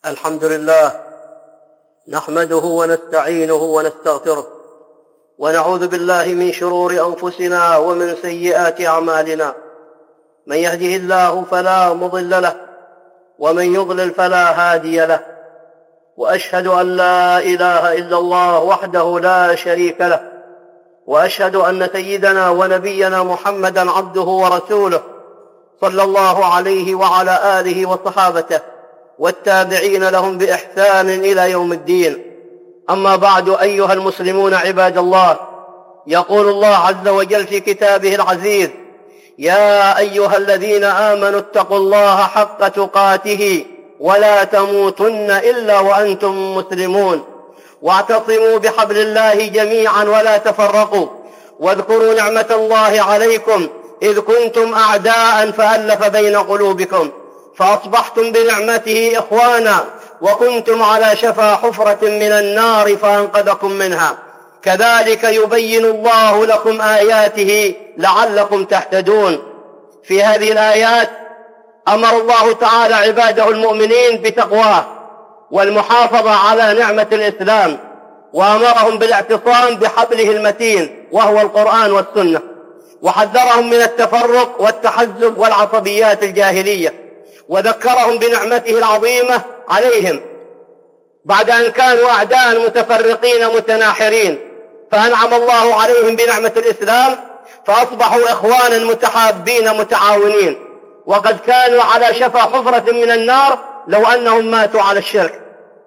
الحمد لله نحمده ونستعينه ونستغفره ونعوذ بالله من شرور أنفسنا ومن سيئات أعمالنا. من يهده الله فلا مضل له ومن يضلل فلا هادي له، وأشهد أن لا إله إلا الله وحده لا شريك له، وأشهد أن سيدنا ونبينا محمدا عبده ورسوله صلى الله عليه وعلى آله وصحابته والتابعين لهم بإحسان إلى يوم الدين. أما بعد، أيها المسلمون عباد الله، يقول الله عز وجل في كتابه العزيز: يا أيها الذين آمنوا اتقوا الله حق تقاته ولا تموتن إلا وأنتم مسلمون، واعتصموا بحبل الله جميعا ولا تفرقوا، واذكروا نعمة الله عليكم إذ كنتم أعداء فألف بين قلوبكم فأصبحتم بنعمته إخوانا، وكنتم على شفا حفرة من النار فأنقذكم منها، كذلك يبين الله لكم آياته لعلكم تهتدون. في هذه الآيات أمر الله تعالى عباده المؤمنين بتقواه والمحافظة على نعمة الإسلام، وأمرهم بالاعتصام بحبله المتين وهو القرآن والسنة، وحذرهم من التفرق والتحزب والعصبيات الجاهلية، وذكرهم بنعمته العظيمة عليهم بعد أن كانوا أعداء متفرقين متناحرين، فأنعم الله عليهم بنعمة الإسلام فأصبحوا إخوانا متحابين متعاونين، وقد كانوا على شفا حفرة من النار لو أنهم ماتوا على الشرك.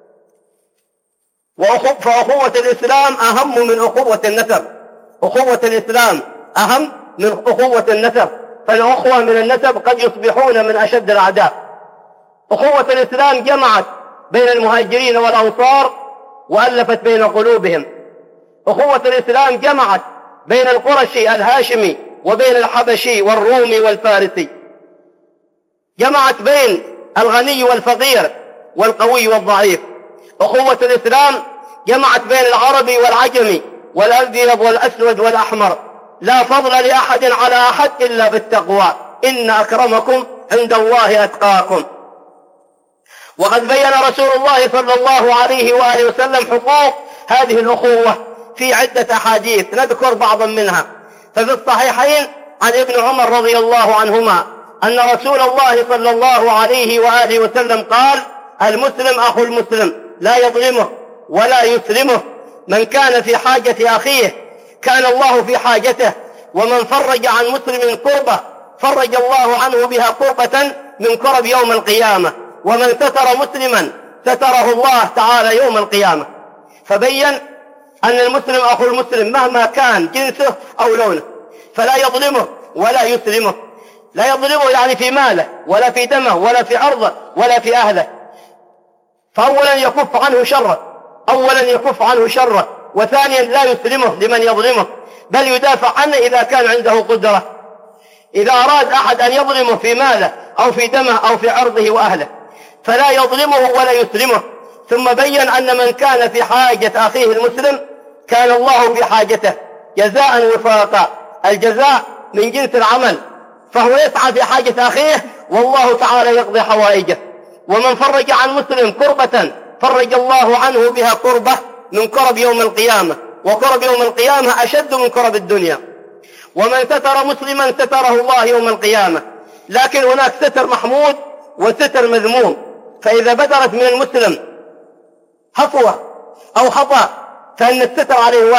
فأخوة الإسلام أهم من أخوة النسب، أخوة الإسلام أهم من أخوة النسب، فالأخوة من النسب قد يصبحون من أشد الأعداء. أخوة الإسلام جمعت بين المهاجرين والأنصار وألفت بين قلوبهم. أخوة الإسلام جمعت بين القرشي الهاشمي وبين الحبشي والرومي والفارسي، جمعت بين الغني والفقير والقوي والضعيف. أخوة الإسلام جمعت بين العربي والعجمي والأبيض والأسود والأحمر، لا فضل لأحد على أحد إلا بالتقوى، إن أكرمكم عند الله أتقاكم. وقد بين رسول الله صلى الله عليه وآله وسلم حقوق هذه الأخوة في عدة أحاديث، نذكر بعضا منها. ففي الصحيحين عن ابن عمر رضي الله عنهما أن رسول الله صلى الله عليه وآله وسلم قال: المسلم أخو المسلم لا يظلمه ولا يسلمه، من كان في حاجة أخيه كان الله في حاجته، ومن فرج عن مسلم كربة فرج الله عنه بها كربة من كرب يوم القيامة، ومن ستر مسلما ستره الله تعالى يوم القيامة. فبين أن المسلم أخو المسلم مهما كان جنسه أو لونه، فلا يظلمه ولا يسلمه. لا يظلمه يعني في ماله ولا في دمه ولا في عرضه ولا في أهله، فأولا يكف عنه شره، وثانيا لا يسلمه لمن يظلمه، بل يدافع عنه إذا كان عنده قدرة، إذا أراد أحد أن يظلمه في ماله أو في دمه أو في عرضه وأهله فلا يظلمه ولا يسلمه. ثم بين أن من كان في حاجة أخيه المسلم كان الله في حاجته جزاء وفاقا، الجزاء من جنس العمل، فهو يسعى في حاجة أخيه والله تعالى يقضي حوائجه. ومن فرج عن مسلم كربة فرج الله عنه بها كربة من كرب يوم القيامة، وكرب يوم القيامة أشد من كرب الدنيا. ومن ستر مسلما ستره الله يوم القيامة، لكن هناك ستر محمود وستر مذموم. فإذا بدرت من المسلم هفوة أو خطأ فإن الستر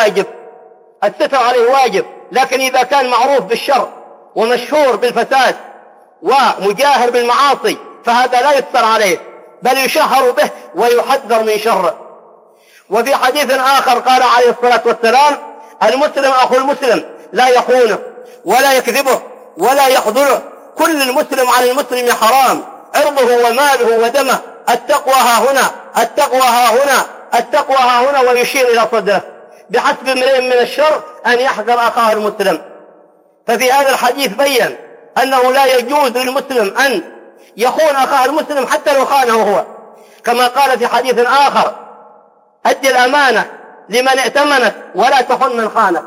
عليه واجب، لكن إذا كان معروف بالشر ومشهور بالفساد ومجاهر بالمعاصي فهذا لا يستر عليه، بل يشهر به ويحذر من شره. وفي حديث آخر قال عليه الصلاة والسلام: المسلم أخو المسلم لا يخونه ولا يكذبه ولا يخذله، كل المسلم على المسلم حرام، عرضه وماله ودمه، التقوى ها هنا، التقوى ها هنا، التقوى ها هنا، ويشير إلى صدره، بحسب امرئ من الشر أن يحذر أخاه المسلم. ففي هذا الحديث بين أنه لا يجوز للمسلم أن يخون أخاه المسلم حتى لو خانه هو، كما قال في حديث آخر: أدي الأمانة لمن ائتمنك ولا تخن من خانك.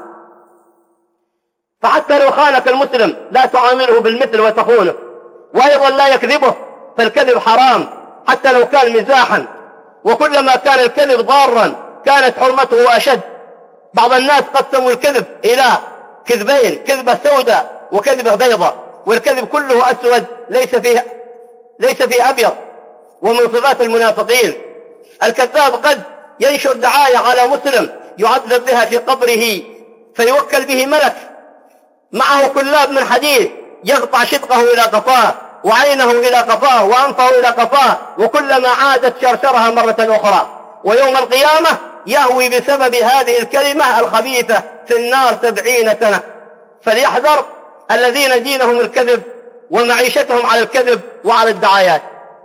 فحتى لو خانك المسلم لا تعامله بالمثل وتخونه. وأيضا لا يكذبه، فالكذب حرام، حتى لو كان مزاحا، وكلما كان الكذب ضارا كانت حرمته أشد. بعض الناس قسموا الكذب إلى كذبين، كذبة سوداء وكذبة بيضاء، والكذب كله أسود ليس فيه أبيض، ومن صفات المنافقين. الكذاب قد ينشر دعاية على مسلم يعذب بها في قبره، فيوكل به ملك معه كلاب من حديد يقطع شدقه إلى قفاه، وعينه إلى قفاه، وأنفه إلى قفاه، وكلما عادت شرشرها مرة أخرى، ويوم القيامة يهوي بسبب هذه الكلمة الخبيثة في النار 70 سنة. فليحذر الذين دينهم الكذب ومعيشتهم على الكذب وعلى الدعايات.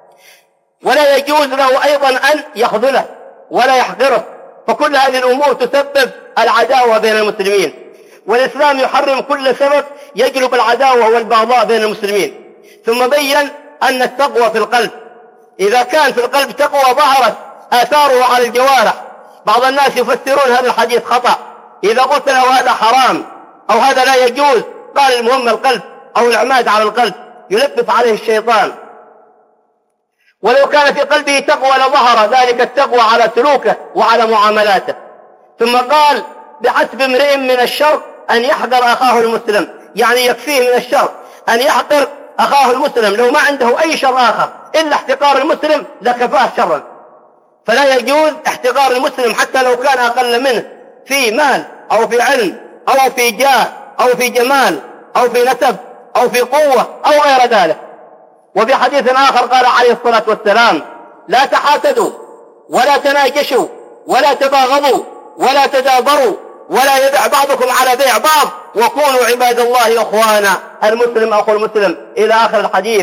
ولا يجوز له أيضا أن يخذله ولا يحقره، فكل هذه الأمور تسبب العداوة بين المسلمين، والإسلام يحرم كل سبب يجلب العداوة والبغضاء بين المسلمين. ثم بين أن التقوى في القلب، إذا كان في القلب تقوى ظهرت آثاره على الجوارح. بعض الناس يفسرون هذا الحديث خطأ، إذا قلت له هذا حرام أو هذا لا يجوز قال المهم القلب أو العماد على القلب، يلبس عليه الشيطان. ولو كان في قلبه تقوى لظهر ذلك التقوى على سلوكه وعلى معاملاته. ثم قال بحسب امرئ من الشر أن يحقر أخاه المسلم، يعني يكفيه من الشر أن يحقر أخاه المسلم، لو ما عنده أي شر آخر إلا احتقار المسلم لكفاه شرا. فلا يجوز احتقار المسلم حتى لو كان أقل منه في مال أو في علم أو في جاه أو في جمال أو في نسب أو في قوة أو غير ذلك. وفي حديث آخر قال عليه الصلاة والسلام لا تحاسدوا ولا تناجشوا ولا تباغضوا ولا تدابروا ولا يبع بعضكم على بيع بعض وكونوا عباد الله أخوانا، المسلم أخو المسلم، إلى آخر الحديث.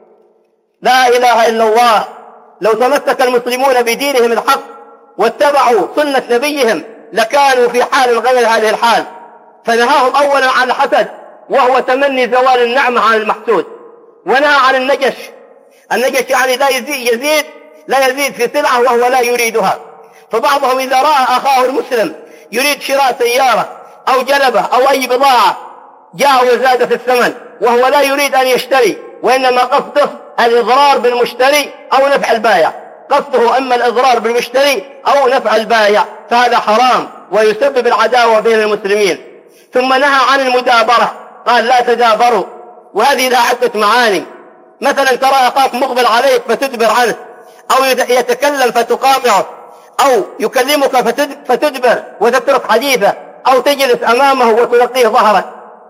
لا إله إلا الله. لو تمسك المسلمون بدينهم الحق واتبعوا سنة نبيهم لكانوا في حال غير هذه الحال. فنهاهم أولا عن الحسد وهو تمني زوال النعمة عن المحسود، ونهى عن النجش. النجش يعني لا يزيد في سلعة وهو لا يريدها. فبعضهم إذا رأى أخاه المسلم يريد شراء سيارة أو جلبة أو أي بضاعة جاء وزاد في الثمن وهو لا يريد أن يشتري، وإنما قصده الإضرار بالمشتري أو نفع البائع، قصده أما الإضرار بالمشتري أو نفع البائع، فهذا حرام ويسبب العداوة بين المسلمين. ثم نهى عن المدابرة، قال لا تدابروا، وهذه لها عدة معاني. مثلا ترى أخاك مقبل عليك فتدبر عنه، أو يتكلم فتقاطعه، أو يكلمك فتدبر وتترك حديثه، أو تجلس أمامه وتلقيه ظهرك.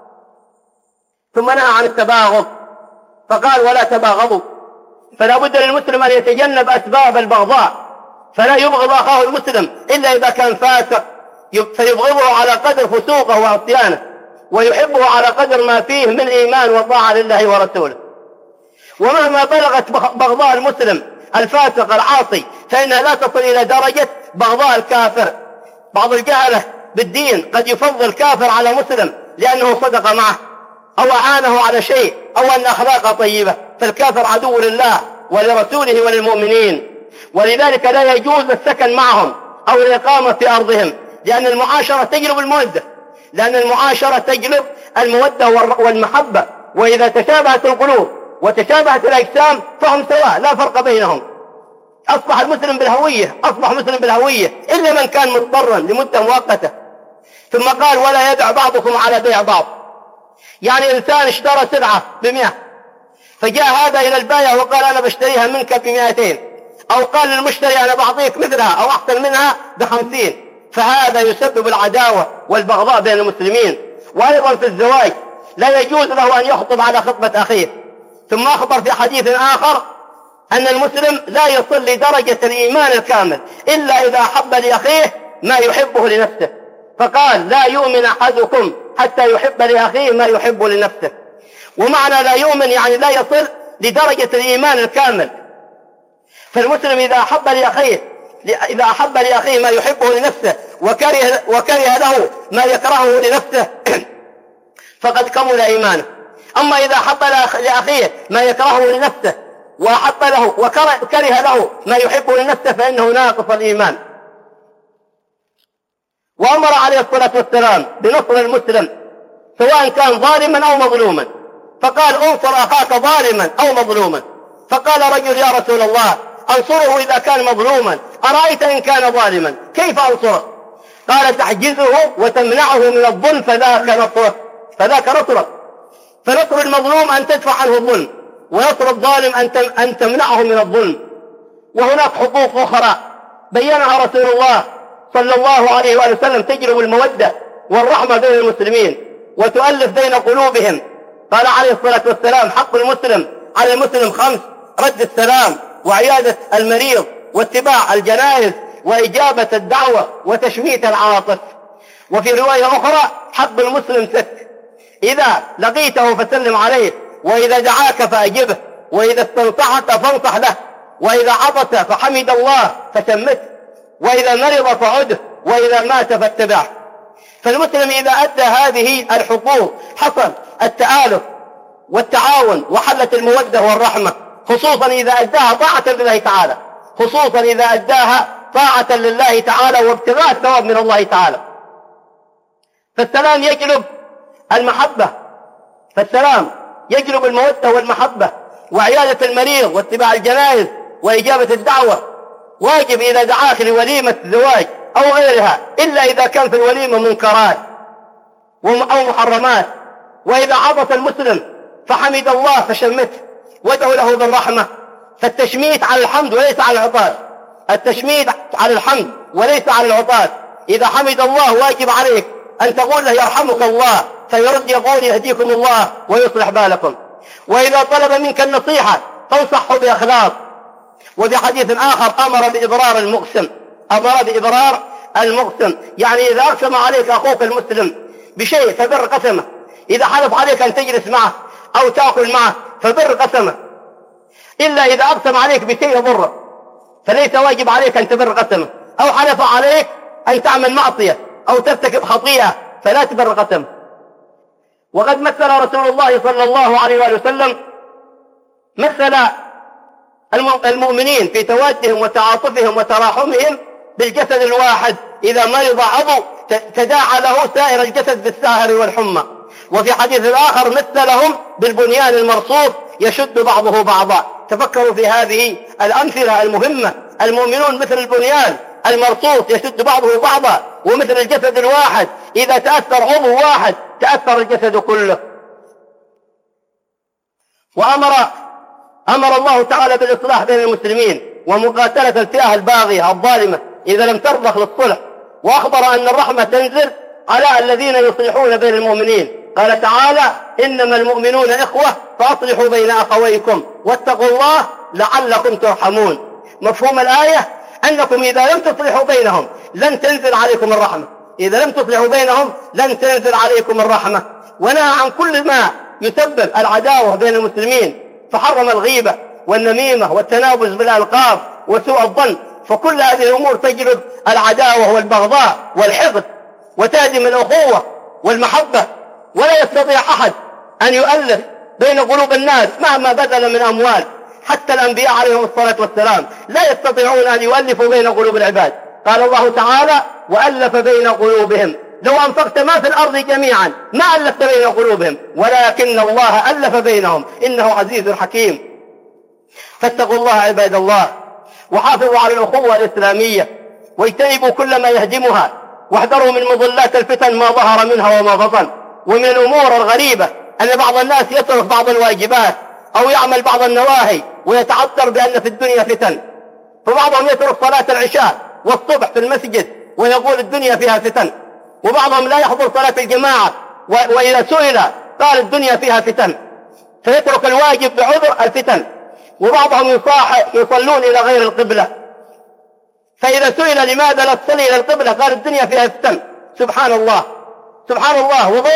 ثم نهى عن التباغض فقال ولا تباغضوا. فلا بد للمسلم أن يتجنب أسباب البغضاء، فلا يبغض أخاه المسلم إلا إذا كان فاسق، فيبغضه على قدر فسوقه وعصيانه، ويحبه على قدر ما فيه من إيمان وطاعة لله ورسوله. ومهما بلغت بغضاء المسلم الفاسق العاصي فإنها لا تصل إلى درجة بغضاء الكافر. بعض الجهلة بالدين قد يفضل كافر على مسلم لأنه صدق معه أو أعانه على شيء أو أن أخلاقه طيبة، فالكافر عدو لله ولرسوله وللمؤمنين. ولذلك لا يجوز السكن معهم أو الإقامة في أرضهم، لأن المعاشرة تجلب المودة والمحبة. وإذا تشابهت القلوب وتشابهت الأجسام فهم سواء، لا فرق بينهم. أصبح المسلم بالهوية إلا من كان مضطرا لمدة مؤقتة. ثم قال ولا يبع بعضكم على بيع بعض، يعني إنسان اشترى سلعة ب100 فجاء هذا إلى البائع وقال أنا بشتريها منك ب200، أو قال للمشتري أنا بعطيك مثلها أو أحسن منها ب50، فهذا يسبب العداوة والبغضاء بين المسلمين. وأيضا في الزواج لا يجوز له أن يخطب على خطبة أخيه. ثم أخبر في حديث آخر أن المسلم لا يصل لدرجة الإيمان الكامل إلا إذا أحب لأخيه ما يحبه لنفسه، فقال لا يؤمن أحدكم حتى يحب لأخيه ما يحب لنفسه. ومعنى لا يؤمن يعني لا يصل لدرجة الإيمان الكامل. فالمسلم إذا أحب لأخيه ما يحبه لنفسه وكره له ما يكرهه لنفسه فقد كمل إيمانه. أما إذا أحب لأخيه ما يكرهه لنفسه وأحب له وكره له ما يحبه لنفسه فإنه ناقص الإيمان. وأمر عليه الصلاة والسلام بنصر المسلم سواء كان ظالما أو مظلوما، فقال انصر أخاك ظالما أو مظلوما. فقال رجل يا رسول الله أنصره إذا كان مظلوما، أرأيت إن كان ظالما كيف أنصره؟ قال تحجزه وتمنعه من الظلم فذاك نصرك. فنصر المظلوم أن تدفع عنه الظلم، ونصر الظالم أن تمنعه من الظلم. وهناك حقوق أخرى بينها رسول الله صلى الله عليه وآله وسلم تجلب المودة والرحمة بين المسلمين وتؤلف بين قلوبهم. قال عليه الصلاة والسلام حق المسلم على المسلم 5: رد السلام، وعيادة المريض، واتباع الجنائز، وإجابة الدعوة، وتشميت العاطف. وفي رواية أخرى حق المسلم 6: إذا لقيته فسلم عليه، وإذا دعاك فأجبه، وإذا استنصحك فانصح له، وإذا عطس فحمد الله فشمته، وإذا مرض فعده، وإذا مات فاتبعه. فالمسلم إذا أدى هذه الحقوق حصل التآلف والتعاون وحلت المودة والرحمة، خصوصا إذا أداها طاعة لله تعالى، خصوصا إذا أداها طاعة لله تعالى وابتغاء الثواب من الله تعالى. فالسلام يجلب المحبة، فالسلام يجلب المودة والمحبة، وعيادة المريض، واتباع الجنائز، وإجابة الدعوة. واجب إذا دعاك لوليمة زواج أو غيرها، إلا إذا كان في الوليمة منكرات أو محرمات. وإذا عطس المسلم فحمد الله فشمته، وادعو له بالرحمة. فالتشميت على الحمد وليس على العطاس، التشميت على الحمد وليس على العطاس. إذا حمد الله واجب عليك أن تقول له يرحمك الله، فيرد يقول يهديكم الله ويصلح بالكم. وإذا طلب منك النصيحة تنصحه بإخلاص. وفي حديث آخر أمر بإبرار المقسم، يعني إذا أقسم عليك أخوك المسلم بشيء فبر قسمه. إذا حلف عليك أن تجلس معه أو تأكل معه فبر قسمه، إلا إذا أقسم عليك بشيء يضره فليس واجب عليك أن تبر قسمه. أو حلف عليك أن تعمل معصية أو ترتكب خطيئة فلا تبر قسمه. وقد مثل رسول الله صلى الله عليه وسلم مثل المؤمنين في توادهم وتعاطفهم وتراحمهم بالجسد الواحد، إذا مرض عضو تداعى له سائر الجسد بالسهر والحمى. وفي حديث آخر مثلهم بالبنيان المرصوص يشد بعضه بعضا. تفكروا في هذه الأمثلة المهمة. المؤمنون مثل البنيان المرصوص يشد بعضه بعضا، ومثل الجسد الواحد إذا تأثر عضو واحد تأثر الجسد كله. أمر الله تعالى بالإصلاح بين المسلمين ومقاتلة الفئة الباغية الظالمة إذا لم ترضخ للصلح، وأخبر أن الرحمة تنزل على الذين يصلحون بين المؤمنين. قال تعالى إنما المؤمنون إخوة فأصلحوا بين أخويكم واتقوا الله لعلكم ترحمون. مفهوم الآية أنكم إذا لم تصلحوا بينهم لن تنزل عليكم الرحمة، إذا لم تصلحوا بينهم لن تنزل عليكم الرحمة. ونهى عن كل ما يسبب العداوة بين المسلمين، فحرم الغيبة والنميمة والتنابز بالألقاب وسوء الظن، فكل هذه الأمور تجلب العداوة والبغضاء والحقد وتهدم الأخوة والمحبة. ولا يستطيع أحد أن يؤلف بين قلوب الناس مهما بذل من أموال. حتى الأنبياء عليهم الصلاة والسلام لا يستطيعون أن يؤلفوا بين قلوب العباد. قال الله تعالى وألف بين قلوبهم لو أنفقت ما في الأرض جميعا ما ألفت بين قلوبهم ولكن الله ألف بينهم إنه عزيز حكيم. فاتقوا الله عباد الله، وحافظوا على الأخوة الإسلامية، واجتنبوا كل ما يهدمها، واحذروا من مضلات الفتن ما ظهر منها وما بطن. ومن الأمور الغريبة أن بعض الناس يترك بعض الواجبات أو يعمل بعض النواهي ويتعذر بأن في الدنيا فتن. فبعضهم يترك صلاة العشاء والصبح في المسجد ويقول الدنيا فيها فتن، وبعضهم لا يحضر صلاة الجماعة وإذا سئل قال الدنيا فيها فتن، فيترك الواجب بعذر الفتن. وبعضهم يصلون إلى غير القبلة، فإذا سئل لماذا لا تصلي إلى القبلة قال الدنيا فيها فتن. سبحان الله سبحان الله. وضيع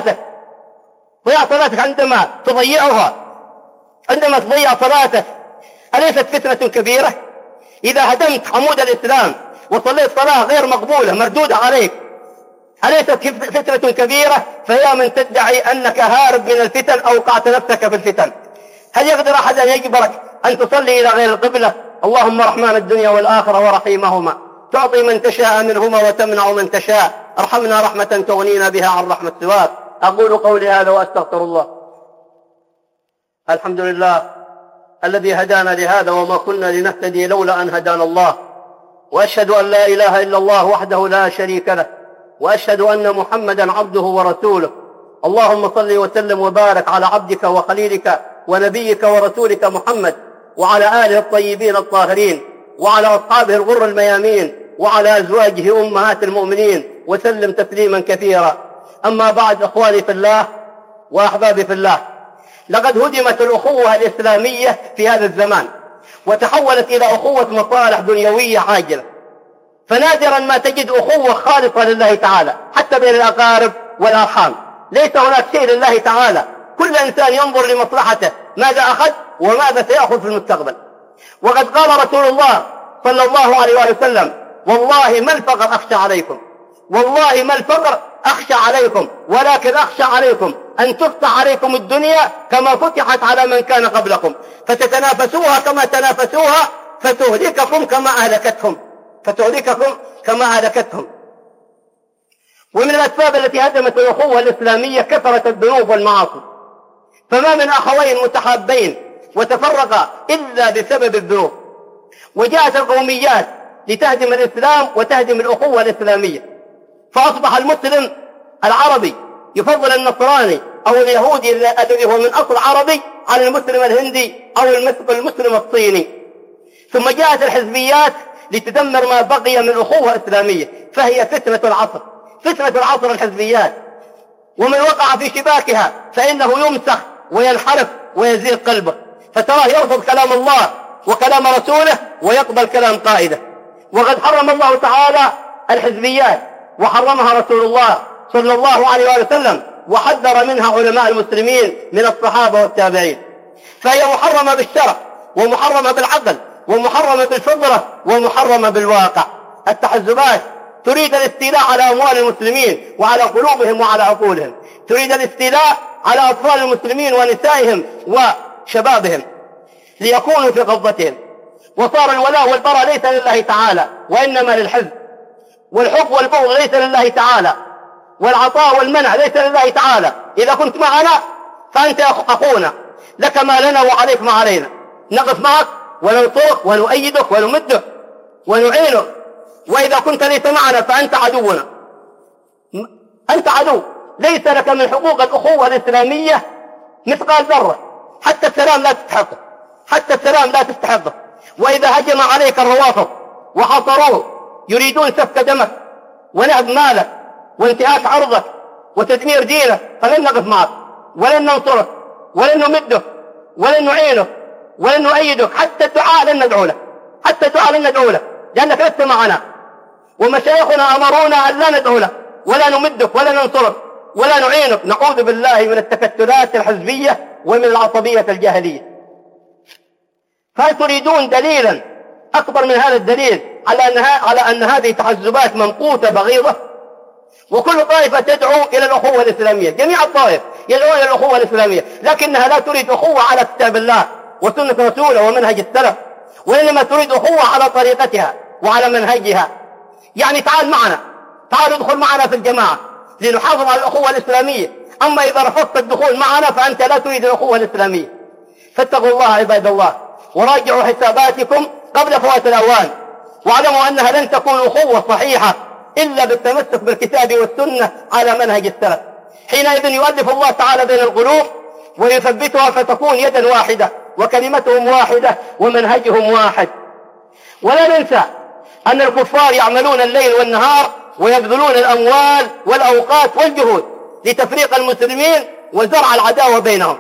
صلاتك عندما تضيعها، عندما تضيع صلاتك أليست فتنة كبيرة؟ إذا هدمت عمود الإسلام وصليت صلاة غير مقبولة مردودة عليك أليست فتنة كبيرة؟ فهي من تدعي أنك هارب من الفتن أو وقعت نفسك في الفتن. هل يقدر أحد أن يجبرك أن تصلي إلى غير القبلة؟ اللهم رحمن الدنيا والآخرة ورحيمهما، تعطي من تشاء منهما وتمنع من تشاء، ارحمنا رحمة تغنينا بها عن رحمة سواك. أقول قولي هذا وأستغفر الله. الحمد لله الذي هدانا لهذا وما كنا لنهتدي لولا أن هدانا الله، وأشهد أن لا إله إلا الله وحده لا شريك له، وأشهد أن محمدا عبده ورسوله. اللهم صل وسلم وبارك على عبدك وخليلك ونبيك ورسولك محمد، وعلى آله الطيبين الطاهرين، وعلى أصحابه الغر الميامين، وعلى أزواجه أمهات المؤمنين، وسلم تسليما كثيرا. أما بعد، إخواني في الله وأحبابي في الله، لقد هدمت الأخوة الإسلامية في هذا الزمان، وتحولت إلى أخوة مصالح دنيوية عاجلة. فنادرا ما تجد أخوة خالصة لله تعالى، حتى بين الأقارب والأرحام ليس هناك شيء لله تعالى. كل إنسان ينظر لمصلحته، ماذا أخذ وماذا سيأخذ في المستقبل. وقد قال رسول الله صلى الله عليه وسلم: والله ما الفقر أخشى عليكم، والله ما الفقر أخشى عليكم، ولكن أخشى عليكم أن تفتح عليكم الدنيا كما فتحت على من كان قبلكم، فتتنافسوها كما تنافسوها، فتهلككم كما أهلكتهم. ومن الأسباب التي هدمت الأخوة الإسلامية كثرة الذنوب والمعاصي، فما من أخوين متحابين وتفرقا إلا بسبب الذنوب. وجاءت القوميات لتهدم الإسلام وتهدم الأخوة الإسلامية، فأصبح المسلم العربي يفضل النصراني أو اليهودي الذي هو من أصل عربي على المسلم الهندي أو المسلم الصيني. ثم جاءت الحزبيات لتدمر ما بقي من أخوة إسلامية، فهي فتنة العصر الحزبيات. ومن وقع في شباكها فإنه يمسخ وينحرف ويزيغ قلبه، فتراه يرفض كلام الله وكلام رسوله ويقبل كلام قائده. وقد حرم الله تعالى الحزبيات، وحرمها رسول الله صلى الله عليه وسلم، وحذر منها علماء المسلمين من الصحابة والتابعين. فهي محرمة بالشرع، ومحرمة بالعقل، ومحرمة بالفطرة، ومحرمة بالواقع. التحزبات تريد الاستيلاء على أموال المسلمين وعلى قلوبهم وعلى عقولهم، تريد الاستيلاء على أطفال المسلمين ونسائهم وشبابهم ليكونوا في قبضتهم. وصار الولاء والبراء ليس لله تعالى وإنما للحزب، والحب والبغض ليس لله تعالى، والعطاء والمنع ليس لله تعالى. إذا كنت معنا فأنت أخونا، لك ما لنا وعليك ما علينا، نقف معك وننصرك ونؤيدك ونمدك ونعينك. وإذا كنت ليس معنا فأنت عدونا، أنت عدو، ليس لك من حقوق الأخوة الإسلامية مثقال ذرة. حتى السلام لا تستحقه، وإذا هجم عليك الروافض وحصروه يريدون سفك دمك ونهب مالك وانتهاك عرضك وتدمير دينك، فلن نقف معك ولن ننصرك ولن نمدك ولن نعينك ولن نؤيدك. حتى الدعاء لن ندعو لك لأنك لست معنا، ومشايخنا أمرونا أن لا ندعو لك ولا نمدك ولا ننصرك ولا نعينك. نعوذ بالله من التكتلات الحزبية ومن العصبية الجاهلية. فهل تريدون دليلا أكبر من هذا الدليل على أن هذه تحزبات ممقوتة بغيضة؟ وكل طائفة تدعو إلى الأخوة الإسلامية، جميع الطائف يدعو إلى الأخوة الإسلامية، لكنها لا تريد أخوة على كتاب الله وسنة رسوله ومنهج السلف، وإنما تريد أخوة على طريقتها وعلى منهجها. يعني تعال ادخل معنا في الجماعة لنحافظ على الأخوة الإسلامية. أما إذا رفضت الدخول معنا فأنت لا تريد الأخوة الإسلامية. فاتقوا الله عباد الله، وراجعوا حساباتكم قبل فوات الأوان، واعلموا أنها لن تكون أخوة صحيحة إلا بالتمسك بالكتاب والسنة على منهج السلف. حينئذ يؤلف الله تعالى بين القلوب ويثبتها، فتكون يدا واحدة وكلمتهم واحدة ومنهجهم واحد. ولا ننسى أن الكفار يعملون الليل والنهار ويبذلون الأموال والأوقات والجهود لتفريق المسلمين وزرع العداوة بينهم.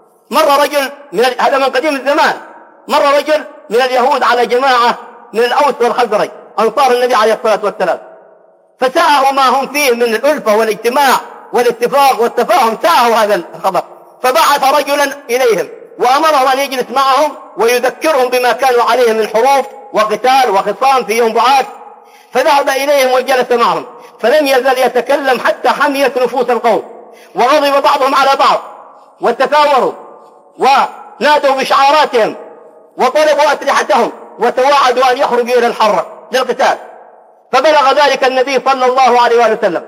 هذا من قديم الزمان، مر رجل من اليهود على جماعة من الأوس والخزرج أنصار النبي عليه الصلاة والسلام، فساءوا ما هم فيه من الألفة والاجتماع والاتفاق والتفاهم، ساءوا هذا الخبر، فبعث رجلا إليهم وأمرهم أن يجلس معهم ويذكرهم بما كانوا عليه من حروب وقتال وخصام في يوم بعاث. فذهب إليهم وجلس معهم، فلم يزل يتكلم حتى حميت نفوس القوم، وغضب بعضهم على بعض وتثاوروا ونادوا بشعاراتهم وطلبوا أسلحتهم وتواعدوا أن يخرجوا إلى الحرة للقتال. فبلغ ذلك النبي صلى الله عليه وسلم،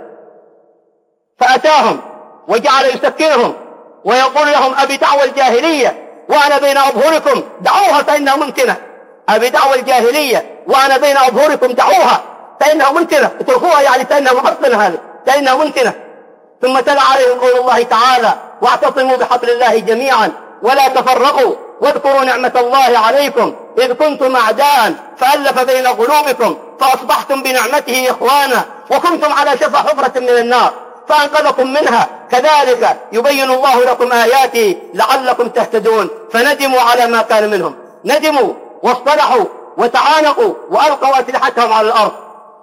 فأتاهم وجعل يسكنهم ويقول لهم: أبي دعوى الجاهلية وأنا بين أظهركم دعوها فإنها ممكنة. بدعوى الجاهلية وأنا بين أظهركم دعوها فإنها ممكنة، اتركوها يعني فإنها محصنة، هذه فإنها ممكنة. ثم تلا عليهم قول الله تعالى: واعتصموا بحبل الله جميعا ولا تفرقوا واذكروا نعمة الله عليكم إذ كنتم أعداء فألف بين قلوبكم فأصبحتم بنعمته إخوانا وكنتم على شفا حفرة من النار فأنقذكم منها. كذلك يبين الله لكم آياته لعلكم تهتدون. فندموا على ما كان منهم، ندموا واصطلحوا وتعانقوا وألقوا أسلحتهم على الأرض.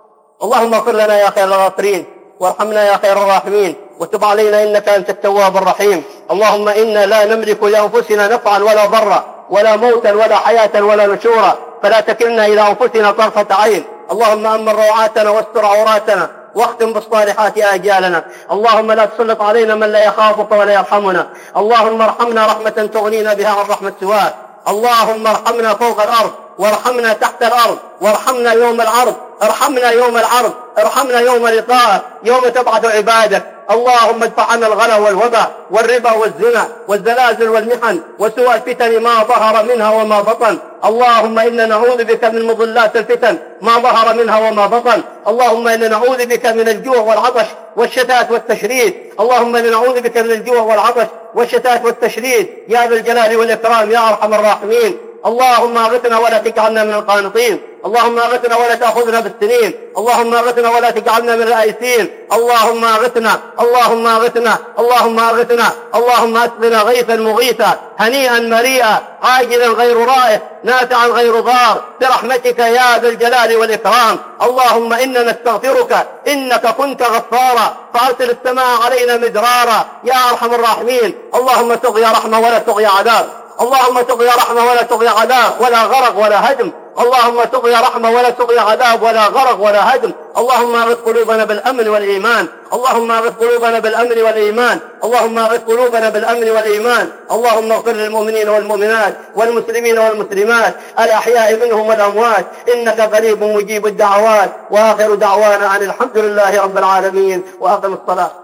اللهم اغفر لنا يا خير الغافرين وارحمنا يا خير الراحمين وتب علينا إنك أنت التواب الرحيم. اللهم إنا لا نملك لأنفسنا نفعا ولا ضرا ولا موتا ولا حياة ولا نشورا، فلا تكلنا إلى أنفسنا طرفة عين. اللهم أمن روعاتنا واستر عوراتنا واختم بالصالحات آجالنا. اللهم لا تسلط علينا من لا يخافك ولا يرحمنا. اللهم ارحمنا رحمة تغنينا بها عن رحمة سواك. اللهم ارحمنا فوق الأرض وارحمنا تحت الأرض وارحمنا يوم العرض، ارحمنا يوم العرض، ارحمنا يوم لقاء يوم تبعث عبادك. اللهم ادفع عنا الغلا والوباء والربا والزنا والزلازل والمحن وسوء الفتن ما ظهر منها وما بطن. اللهم إنا نعوذ بك من مضلات الفتن ما ظهر منها وما بطن. اللهم إنا نعوذ بك من الجوع والعطش والشتات والتشريد. اللهم إنا نعوذ بك من الجوع والعطش والشتات والتشريد يا ذا الجلال والإكرام يا أرحم الراحمين. اللهم اغثنا ولا تجعلنا من القانطين. اللهم اغثنا ولا تأخذنا بالسنين. اللهم اغثنا ولا تجعلنا من الآيسين. اللهم اغثنا، اللهم اغثنا، اللهم اغثنا. اللهم اسقنا غيثا مغيثا هنيئا مريئا عاجلا غير رائع نافعا غير ضار برحمتك يا ذا الجلال والإكرام. اللهم إنا نستغفرك إنك كنت غفارا فأرسل السماء علينا مدرارا يا أرحم الراحمين. اللهم تغي رحمة ولا تغي عذاب. اللهم تغي رحمة ولا تغي عذاب ولا غرق ولا هدم. اللهم تغي رحمة ولا تغي عذاب ولا غرق ولا هدم. اللهم اغث قلوبنا بالأمن والإيمان. اللهم اغث قلوبنا بالأمن والإيمان. اللهم اغث قلوبنا بالأمن والإيمان. اللهم اغفر للمؤمنين والمؤمنات والمسلمين والمسلمات الأحياء منهم والأموات إنك قريب مجيب الدعوات. وآخر دعوانا أن الحمد لله رب العالمين وأقم الصلاة.